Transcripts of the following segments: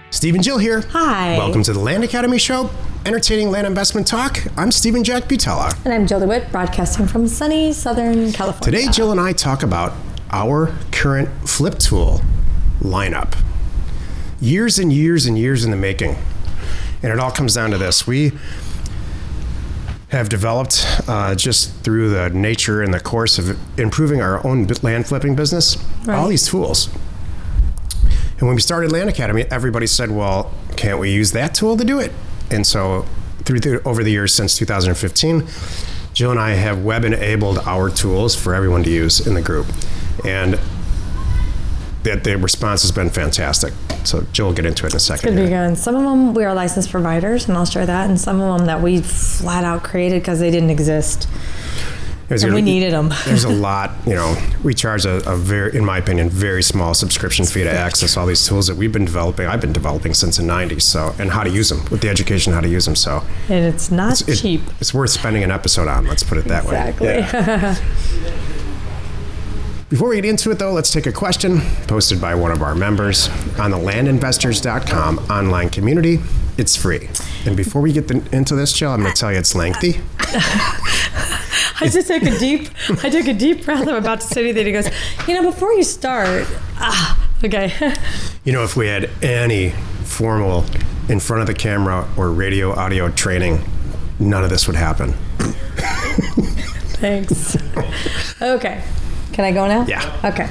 Steve and Jill here. Hi. Welcome to the Land Academy Show, entertaining land investment talk. I'm Stephen Jack Butella. And I'm Jill DeWitt, broadcasting from sunny Southern California. Today, Jill and I talk about our current flip tool lineup. Years and years and years in the making. And it all comes down to this. We have developed, just through the nature and the course of improving our own land flipping business, all these tools. And when we started Land Academy, everybody said, well, can't we use that tool to do it? And so over the years since 2015, Jill and I have web enabled our tools for everyone to use in the group. And the response has been fantastic. So Jill will get into it in a second. Could be good. Some of them we are licensed providers, and I'll share that. And some of them that we flat out created because they didn't exist. And we needed them. There's a lot, we charge a very, in my opinion, very small subscription fee to access all these tools that we've been developing. I've been developing since the 90s, and how to use them, with the education how to use them. So, and it's not cheap. It's worth spending an episode on, let's put it that way. Exactly. Yeah. Before we get into it, though, let's take a question posted by one of our members on the landinvestors.com online community. It's free. And before we get into this, Jill, I'm going to tell you it's lengthy. I took a deep breath. I'm about to say anything. He goes, before you start, okay. If we had any formal in front of the camera or radio audio training, none of this would happen. Thanks. Okay. Can I go now? Yeah. Okay.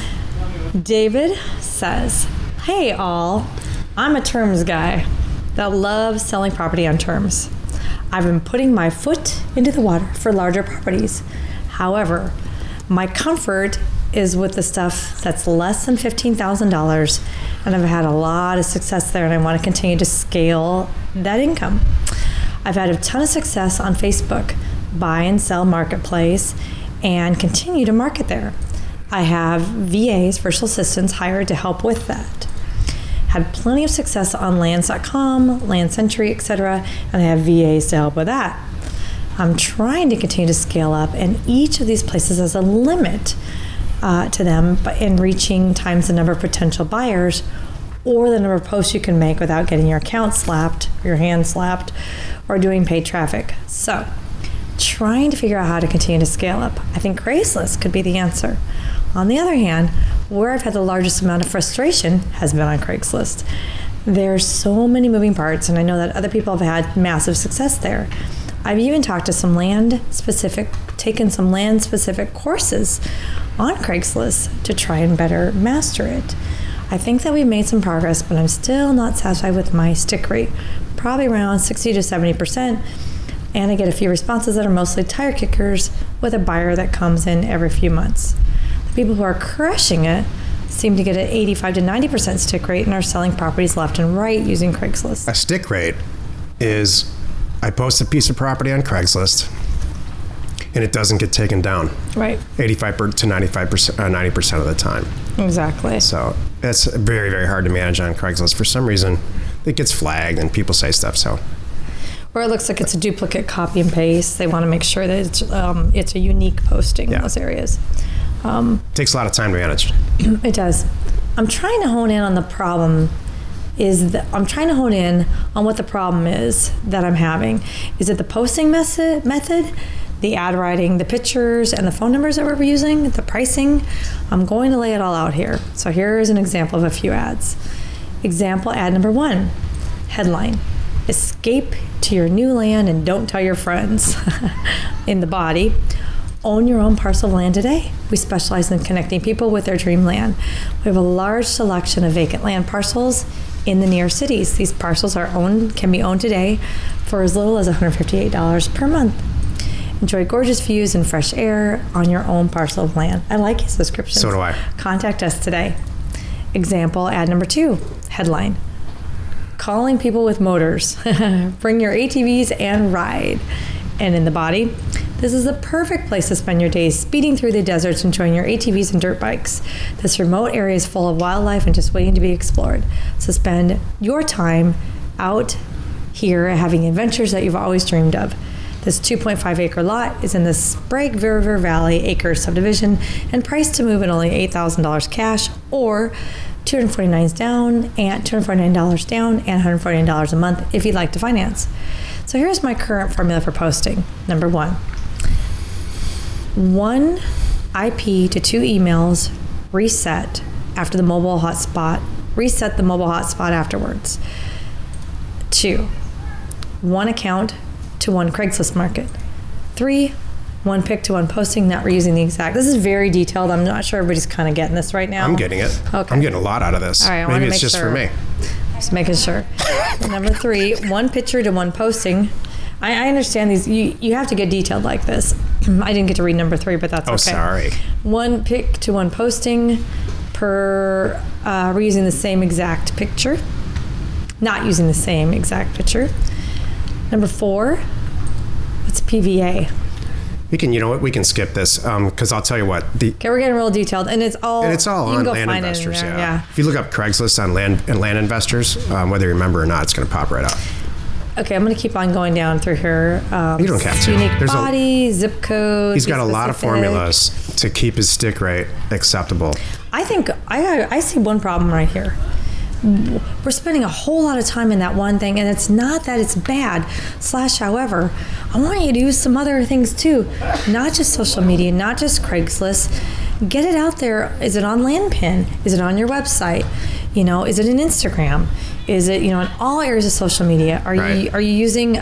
David says, hey all, I'm a terms guy that loves selling property on terms. I've been putting my foot into the water for larger properties. However, my comfort is with the stuff that's less than $15,000, and I've had a lot of success there, and I want to continue to scale that income. I've had a ton of success on Facebook, buy and sell marketplace, and continue to market there. I have VAs, virtual assistants, hired to help with that. Had plenty of success on lands.com, Land Century, etc., and I have VAs to help with that. I'm trying to continue to scale up, and each of these places has a limit to them in reaching times the number of potential buyers or the number of posts you can make without getting your account slapped, your hand slapped, or doing paid traffic. So, trying to figure out how to continue to scale up. I think Craigslist could be the answer. On the other hand, where I've had the largest amount of frustration has been on Craigslist. There's so many moving parts, and I know that other people have had massive success there. I've even talked to taken some land-specific courses on Craigslist to try and better master it. I think that we've made some progress, but I'm still not satisfied with my stick rate, probably around 60 to 70%. And I get a few responses that are mostly tire kickers with a buyer that comes in every few months. The people who are crushing it seem to get an 85 to 90% stick rate and are selling properties left and right using Craigslist. A stick rate is, I post a piece of property on Craigslist and it doesn't get taken down. Right. 85 to 95%, 90% of the time. Exactly. So it's very, very hard to manage on Craigslist. For some reason, it gets flagged and people say stuff, so. Or it looks like it's a duplicate copy and paste. They want to make sure that it's a unique posting in those areas. Takes a lot of time to manage. It does. I'm trying to hone in on the problem. I'm trying to hone in on what the problem is that I'm having. Is it the posting method, the ad writing, the pictures, and the phone numbers that we're using, the pricing? I'm going to lay it all out here. So here is an example of a few ads. Example ad number 1, headline. Escape to your new land and don't tell your friends. In the body, own your own parcel of land today. We specialize in connecting people with their dream land. We have a large selection of vacant land parcels in the near cities. These parcels can be owned today for as little as $158 per month. Enjoy gorgeous views and fresh air on your own parcel of land. I like his description. So do I. Contact us today. Example ad number 2, headline. Calling people with motors. Bring your ATVs and ride. And in the body, this is the perfect place to spend your days speeding through the deserts, enjoying your ATVs and dirt bikes. This remote area is full of wildlife and just waiting to be explored. So spend your time out here having adventures that you've always dreamed of. This 2.5 acre lot is in the Sprague River Valley Acres subdivision and priced to move at only $8,000 cash or $249 down and $249 down and $149 a month if you'd like to finance. So here's my current formula for posting. Number one IP to 2 emails reset after the mobile hotspot. Reset the mobile hotspot afterwards. 2, 1 account to 1 Craigslist market. 3, 1 pick to 1 posting, not reusing the exact. This is very detailed. I'm not sure everybody's kind of getting this right now. I'm getting it. Okay. I'm getting a lot out of this. All right, Maybe it's just for me. Just making sure. Number 3, 1 picture to 1 posting. I understand these. You have to get detailed like this. I didn't get to read number 3, but that's okay. Oh, sorry. 1 pick to 1 posting per reusing the same exact picture. Not using the same exact picture. Number 4, what's PVA? We can, you know what? We can skip this because I'll tell you what. Okay, we're getting real detailed, and it's all you can on go Land find Investors. Yeah. If you look up Craigslist on land investors, whether you remember or not, it's going to pop right up. Okay, I'm going to keep on going down through here. You don't have to. Unique body, zip code. He's got a lot of formulas to keep his stick rate acceptable. I think I see one problem right here. We're spending a whole lot of time in that one thing, and it's not that it's bad. However, I want you to use some other things too, not just social media, not just Craigslist. Get it out there. Is it on LandPin? Is it on your website? You know, is it in Instagram? Is it, you know, in all areas of social media? Are you using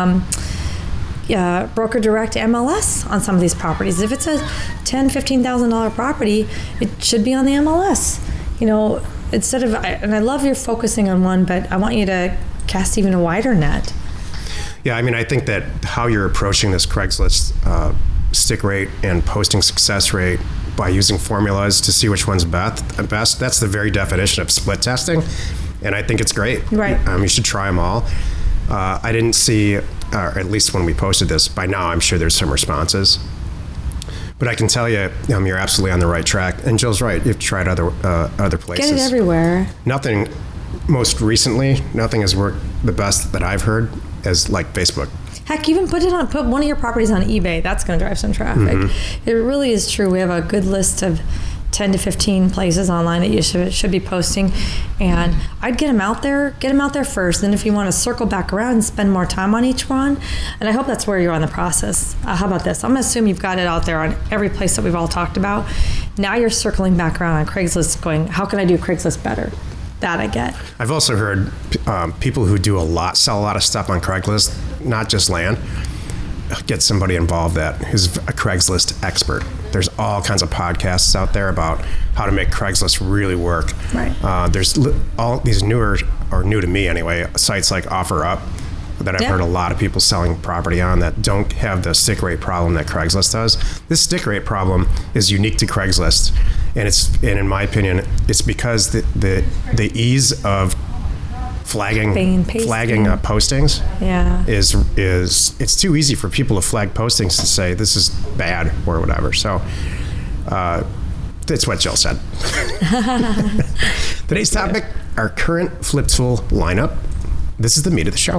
broker direct MLS on some of these properties? If it's a $10,000, $15,000 property, it should be on the MLS. You know, instead of, and I love your focusing on one, but I want you to cast even a wider net. Yeah, I mean, I think that how you're approaching this Craigslist stick rate and posting success rate by using formulas to see which one's best, that's the very definition of split testing. And I think it's great. Right. You should try them all. I didn't see, or at least when we posted this, by now I'm sure there's some responses. But I can tell you, you're absolutely on the right track. And Jill's right. You've tried other places. Get it everywhere. Nothing has worked the best that I've heard as like Facebook. Heck, even put one of your properties on eBay. That's going to drive some traffic. Mm-hmm. It really is true. We have a good list of 10 to 15 places online that you should be posting, and I'd get them out there first. Then if you want to circle back around and spend more time on each one, and I hope that's where you're on the process. How about this? I'm going to assume you've got it out there on every place that we've all talked about. Now you're circling back around on Craigslist going, how can I do Craigslist better? That I get. I've also heard people who sell a lot of stuff on Craigslist, not just land, get somebody involved that is a Craigslist expert. There's all kinds of podcasts out there about how to make Craigslist really work. Right. There's all these new to me anyway, sites like OfferUp that I've heard a lot of people selling property on that don't have the stick rate problem that Craigslist does. This stick rate problem is unique to Craigslist, and in my opinion, it's because the ease of flagging postings is it's too easy for people to flag postings and say this is bad or whatever. So that's what Jill said. Today's topic, our current flip tool lineup. This is the meat of the show.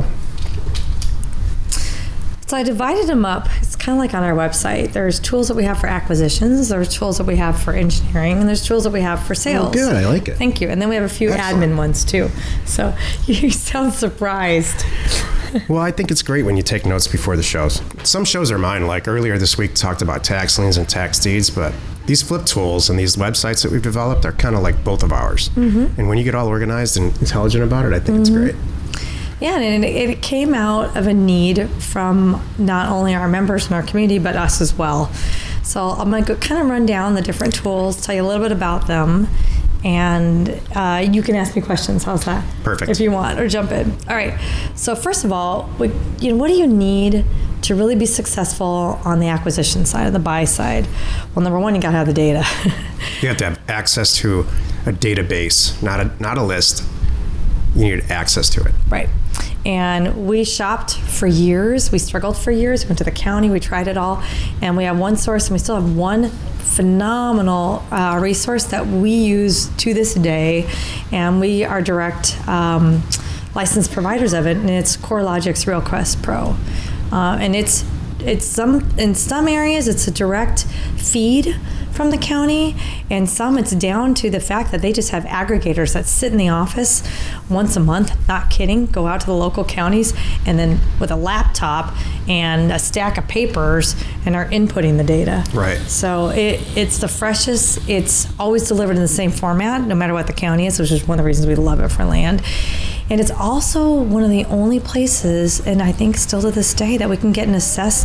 So I divided them up. It's kind of like on our website. There's tools that we have for acquisitions, there's tools that we have for engineering, and there's tools that we have for sales. Oh, good. I like it. Thank you. And then we have a few admin ones too. So you sound surprised. Well, I think it's great when you take notes before the shows. Some shows are mine, like earlier this week talked about tax liens and tax deeds, but these flip tools and these websites that we've developed are kind of like both of ours. Mm-hmm. And when you get all organized and intelligent about it, I think it's great. Yeah, and it came out of a need from not only our members in our community, but us as well. So I'm going to kind of run down the different tools, tell you a little bit about them, and you can ask me questions. How's that? Perfect. If you want, or jump in. All right. So first of all, what do you need to really be successful on the acquisition side, on the buy side? Well, number one, you got to have the data. You have to have access to a database, not a list. You need access to it. Right. And we shopped for years. We struggled for years. We went to the county. We tried it all. And we have one source, and we still have one phenomenal resource that we use to this day. And we are direct licensed providers of it. And it's CoreLogic's RealQuest Pro. And it's in some areas it's a direct feed from the county, and some it's down to the fact that they just have aggregators that sit in the office once a month, not kidding, go out to the local counties and then with a laptop and a stack of papers and are inputting the data. Right. So it's the freshest, it's always delivered in the same format no matter what the county is, which is one of the reasons we love it for land. And it's also one of the only places, and I think still to this day, that we can get an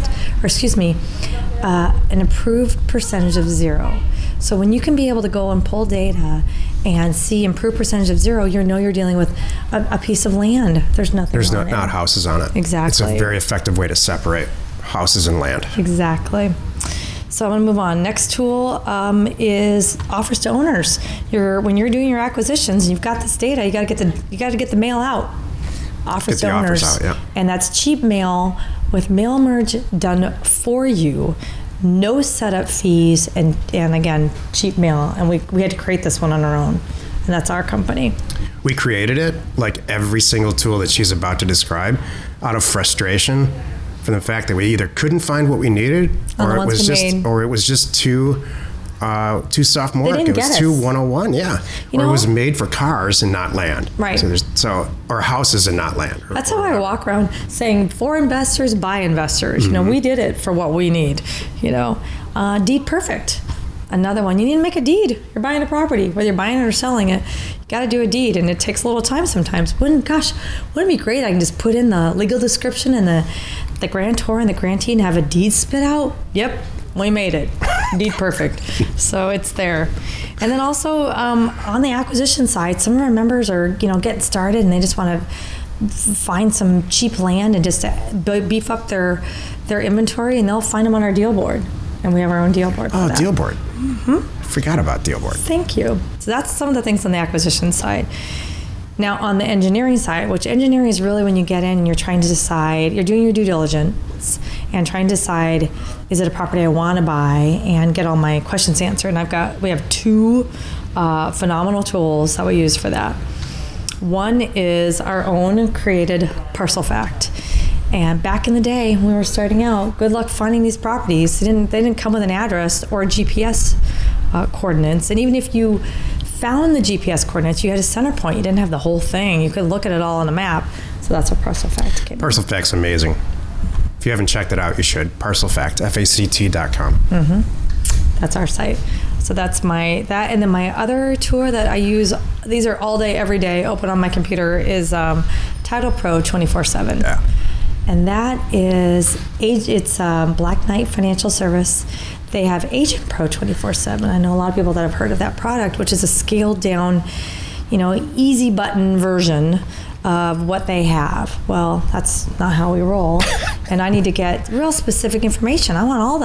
improved percentage of zero. So when you can be able to go and pull data and see improved percentage of zero, you know you're dealing with a piece of land. There's nothing. There's not houses on it. Exactly. It's a very effective way to separate houses and land. Exactly. So I'm going to move on. Next tool is offers to owners. When you're doing your acquisitions, and you've got this data. You got to get the mail out. Offers to owners, offers out, yeah. And that's cheap mail with mail merge done for you. No setup fees, and again, cheap mail. And we had to create this one on our own, and that's our company. We created it, like every single tool that she's about to describe, out of frustration from the fact that we either couldn't find what we needed, or it was just too sophomoric. It was too 101, yeah. Or it was made for cars and not land. Right. Or houses and not land. That's how I walk around saying, for investors, by investors. Mm-hmm. We did it for what we need. Deed perfect. Another one, you need to make a deed. You're buying a property, whether you're buying it or selling it. You got to do a deed, and it takes a little time sometimes. Wouldn't it be great? I can just put in the legal description and the grantor and the grantee and have a deed spit out. Yep, we made it. Deed perfect. So it's there. And then also on the acquisition side, some of our members are getting started and they just want to find some cheap land and just beef up their inventory, and they'll find them on our deal board. And we have our own deal board for that. Deal board. Mm-hmm. I forgot about deal board. Thank you. So that's some of the things on the acquisition side. Now on the engineering side, which engineering is really when you get in and you're trying to decide, you're doing your due diligence and trying to decide, is it a property I want to buy, and get all my questions answered. And we have two phenomenal tools that we use for that. One is our own created ParcelFact. And back in the day when we were starting out, good luck finding these properties. They didn't come with an address or GPS coordinates. And even if you found the GPS coordinates, you had a center point. You didn't have the whole thing. You could look at it all on a map. So that's what ParcelFact came. ParcelFact's amazing. If you haven't checked it out, you should. ParcelFact, FACT.com. Mm-hmm. That's our site. So that's and then my other tool that I use, these are all day, every day, open on my computer, is Title Pro 24/7. Yeah. And that is, it's Black Knight Financial Service. They have Agent Pro 24/7. I know a lot of people that have heard of that product, which is a scaled down, easy button version of what they have. Well, that's not how we roll. And I need to get real specific information. I want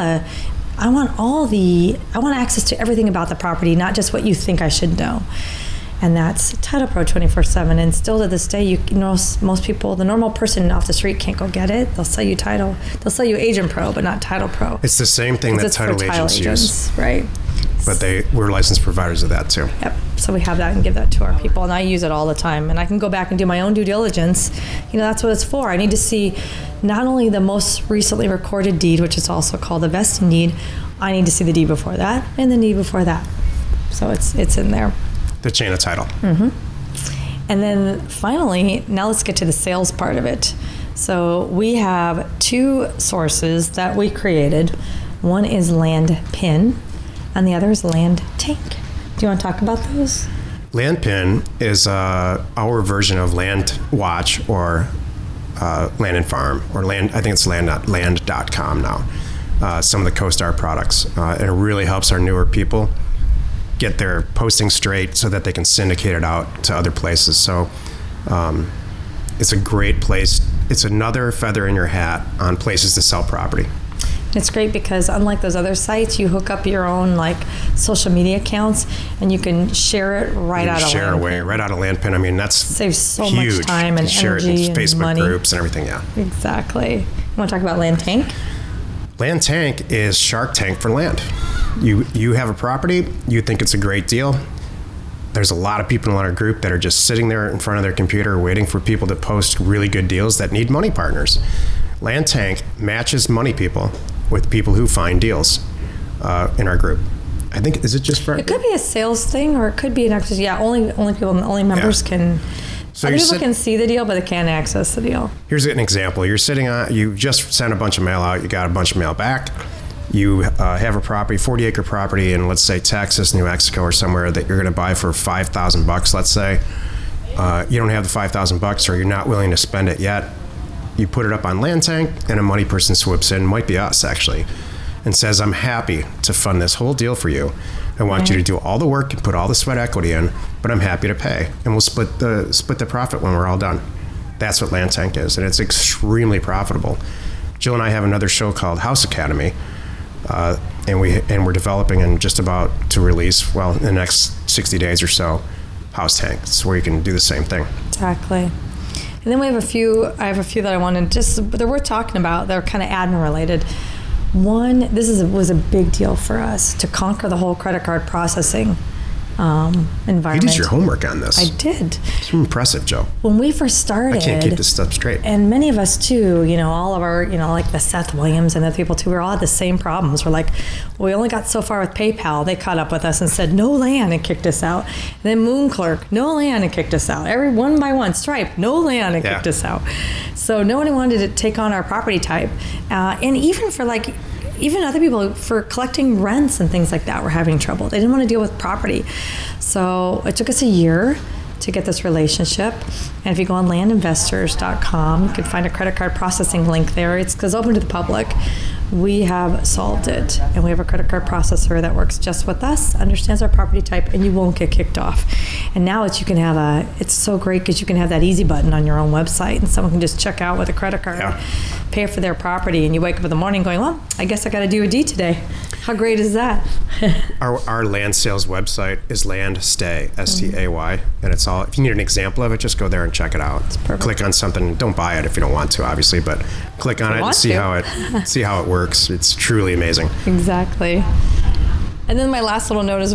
access to everything about the property, not just what you think I should know. And that's Title Pro 24/7. And still to this day, most people, the normal person off the street can't go get it. They'll sell you Title. They'll sell you Agent Pro, but not Title Pro. It's the same thing that title agents use. Right. But we're licensed providers of that too. Yep. So we have that and give that to our people. And I use it all the time. And I can go back and do my own due diligence. That's what it's for. I need to see not only the most recently recorded deed, which is also called the vesting deed. I need to see the deed before that and the deed before that. So it's in there. The chain of title. Mm-hmm. And then finally, now let's get to the sales part of it. So we have two sources that we created. One is Land Pin, and the other is Land Tank. Do you want to talk about those? Land Pin is our version of Land Watch or Land and Farm, or Land. I think it's land.com now. Some of the CoStar products, and it really helps our newer people get their posting straight so that they can syndicate it out to other places. So it's a great place. It's another feather in your hat on places to sell property. It's great because unlike those other sites, you hook up your own social media accounts and you can share it right out of Land Pin. I mean, that's saves so huge. much time and share energy it in Facebook and money. Groups and everything. Yeah, exactly. You want to talk about Land Tank? Land Tank is Shark Tank for land. You have a property, you think it's a great deal. There's a lot of people in our group that are just sitting there in front of their computer waiting for people to post really good deals that need money partners. Land Tank matches money people with people who find deals in our group. I think, is it just for... It could be a sales thing, or it could be an access. Yeah, only members can... So people can see the deal, but they can't access the deal. Here's an example. You're sitting on... You just sent a bunch of mail out. You got a bunch of mail back. You have a property, 40-acre property in, let's say, Texas, New Mexico, or somewhere that you're going to buy for $5,000, let's say. You don't have the $5,000, or you're not willing to spend it yet. You put it up on Land Tank, and a money person swoops in, might be us, actually, and says, I'm happy to fund this whole deal for you. I want you to do all the work and put all the sweat equity in, but I'm happy to pay. And we'll split the profit when we're all done. That's what Land Tank is, and it's extremely profitable. Jill and I have another show called House Academy, and we're developing and just about to release, well, in the next 60 days or so, House Tank. It's where you can do the same thing. Exactly. And then I have a few that I wanted that we're talking about. They're kind of admin related. One, was a big deal for us to conquer the whole credit card processing environment. You did your homework on this. I did. It's impressive, Joe. When we first started, I can't keep this stuff straight. And many of us too, all of our, like the Seth Williams and the people too, we all had the same problems. We're like, we only got so far with PayPal. They caught up with us and said, no land, and kicked us out. And then Moon Clerk, no land, and kicked us out. Every one by one, Stripe, no land, and kicked us out. So nobody wanted to take on our property type. And even for even other people, for collecting rents and things like that, were having trouble. They didn't want to deal with property. So it took us a year to get this relationship. And if you go on landinvestors.com, you can find a credit card processing link there. It's open to the public. We have solved it. And we have a credit card processor that works just with us, understands our property type, and you won't get kicked off. And now it's so great because you can have that easy button on your own website, and someone can just check out with a credit card, pay for their property, and you wake up in the morning going, well, I guess I got to do a deed today. How great is that? Our land sales website is LandStay, STAY, and it's all, if you need an example of it, just go there and check it out. It's perfect. Click on something. Don't buy it if you don't want to, obviously, but click on it and see how it works. It's truly amazing. Exactly. And then my last little note is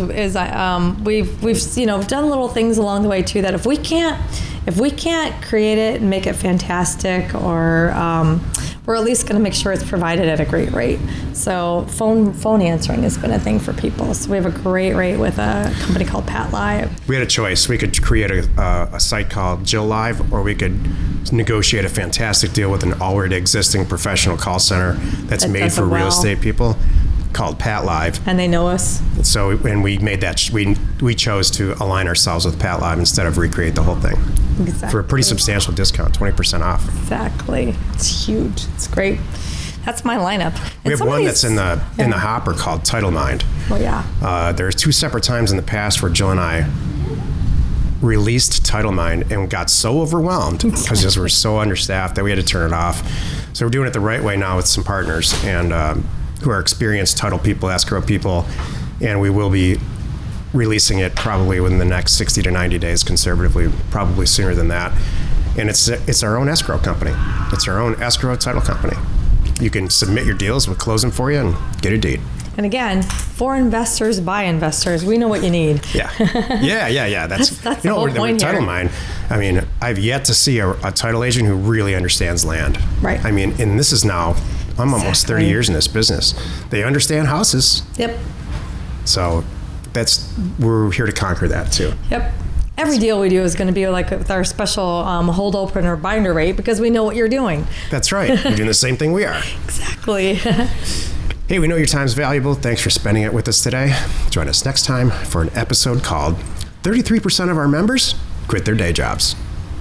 we've done little things along the way too, that if we can't create it and make it fantastic, or we're at least going to make sure it's provided at a great rate. So phone answering has been a thing for people. So we have a great rate with a company called PatLive. We had a choice. We could create a site called Jill Live, or we could negotiate a fantastic deal with an already existing professional call center that's made for real estate people, called PatLive. And they know us. So, and we made that, we chose to align ourselves with PatLive instead of recreate the whole thing. Exactly. For a pretty substantial discount, 20% off. Exactly. It's huge. It's great. That's my lineup. We have one that's in the hopper called TitleMind. Oh, yeah. There's 2 separate times in the past where Jill and I released TitleMind and got so overwhelmed because we're so understaffed that we had to turn it off. So we're doing it the right way now with some partners and who are experienced title people, escrow people, and we will be releasing it probably within the next 60 to 90 days, conservatively, probably sooner than that. And it's our own escrow company. It's our own escrow title company. You can submit your deals, we'll close them for you, and get a deed. And again, for investors, by investors, we know what you need. Yeah. That's the whole point with here. TitleMind, I mean, I've yet to see a title agent who really understands land. Right. I mean, and this is now, I'm almost 30 years in this business. They understand houses. Yep. So we're here to conquer that too. Yep. Every deal we do is going to be like with our special hold open or binder rate, because we know what you're doing. That's right. You're doing the same thing we are. Exactly. Hey, we know your time's valuable. Thanks for spending it with us today. Join us next time for an episode called 33% of our members quit their day jobs.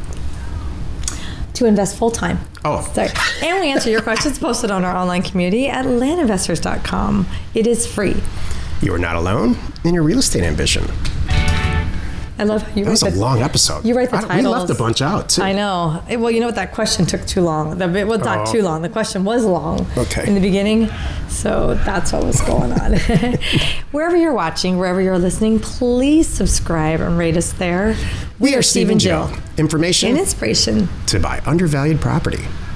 To invest full time. Oh. Sorry. And we answer your questions posted on our online community at landinvestors.com. It is free. You are not alone in your real estate ambition. I love how you write That was a long episode. You write the titles. We left a bunch out, too. I know. Well, you know what? That question took too long. It was not too long. The question was long in the beginning. So that's what was going on. Wherever you're watching, wherever you're listening, please subscribe and rate us there. We are Steve and Jill. Information and inspiration to buy undervalued property.